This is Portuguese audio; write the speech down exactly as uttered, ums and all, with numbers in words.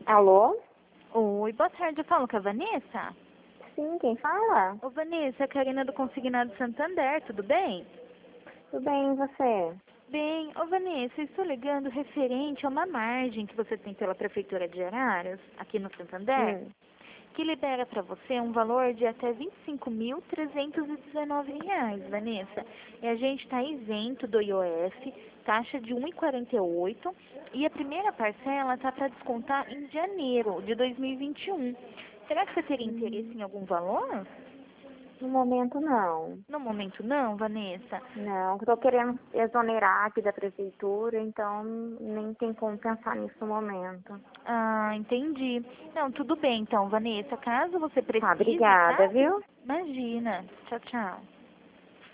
Alô? Oi, boa tarde, eu falo com a Vanessa? Sim, quem fala? Ô Vanessa, é a Karina do Consignado Santander, tudo bem? Tudo bem, e você? Bem, ô Vanessa, eu estou ligando referente a uma margem que você tem pela Prefeitura de Araras, aqui no Santander, Hum. que libera para você um valor de até vinte e cinco mil trezentos e dezenove reais, Vanessa. E a gente está isento do I O F, taxa de um vírgula quarenta e oito, e a primeira parcela está para descontar em janeiro de dois mil e vinte e um. Será que você teria interesse Hum. em algum valor? No momento, não. No momento não, Vanessa. Não, eu tô querendo exonerar aqui da prefeitura, então nem tem como pensar nisso no momento. Ah, entendi. Não, tudo bem então, Vanessa. Caso você Tá, precise, obrigada, tá? viu? Imagina. Tchau, tchau.